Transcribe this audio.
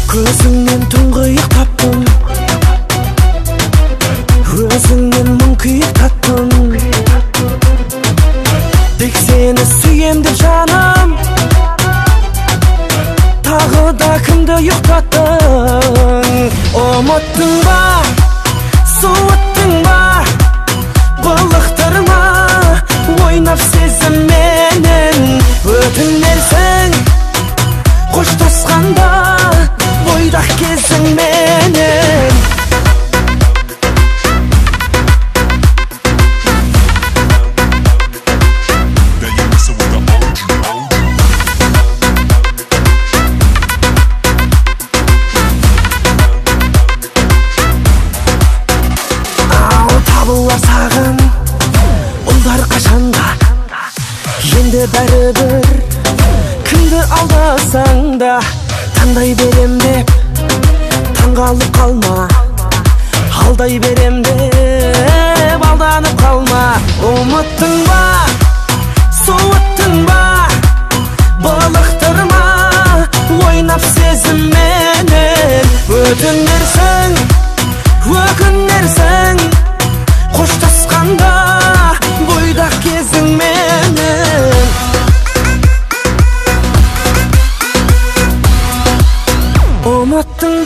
Көзіңнен тұңғиық таптым, өзіңнен мұң күйік таттым. Тек сені сүйем деп жаным, тағы да кімді ұйықтаттың? Ұмыттың ба, суыттың ба, былықтырма ойнап сезімменен. Өтінерсің қоштасқанда бойдақ кезіңменен. Табылар саған ұлдар қашанда, енді бәрібір кімді алдасаң да таңдай берем деп таңғалып қалма, алдай берем деп алданып қалма. Ұмыттың ба, суыттың ба, былықтырма ойнап сезімменен. Өтінерсің, өкінерсің қоштасқанда бойдақ кезіңменен. Ұмыттың